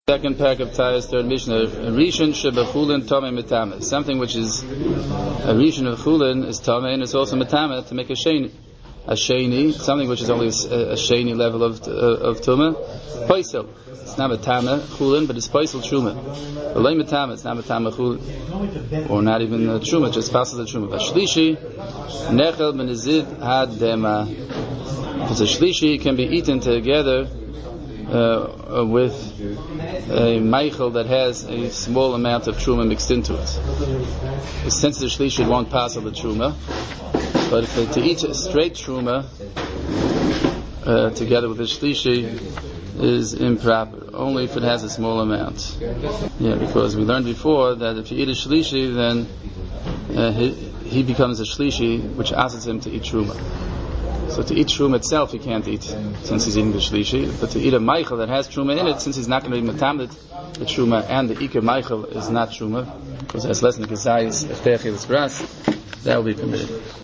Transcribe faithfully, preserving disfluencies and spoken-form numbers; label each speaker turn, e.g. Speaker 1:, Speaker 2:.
Speaker 1: Second pack of Tayas, third Mishnah. Rishon shebachulin tamei metame. Something which is a rishon of chulin is tamei, and it's also metame to make a sheni. A sheni, something which is only a, a sheni level of uh, of tuma. Paisel. It's not metame chulin, but it's paisel truma. Olay metame. It's not metame chulin, or not even uh, truma. Just passes the truma. Vashlishi nechel benizid had dema. If it's a shlishi, it can be eaten together Uh, with a meichel that has a small amount of truma mixed into it. Since the shlishi won't pass on the truma, but if it, to eat a straight truma uh, together with the shlishi is improper, only if it has a small amount. Yeah, because we learned before that if you eat a shlishi, then uh, he, he becomes a shlishi, which asks him to eat truma. So to eat truma itself, he can't eat since he's eating the shlishi. But to eat a meichel that has truma in it, since he's not going to be metamid the truma, and the ikar meichel is not truma, because it has less than the gezayis, that will be permitted.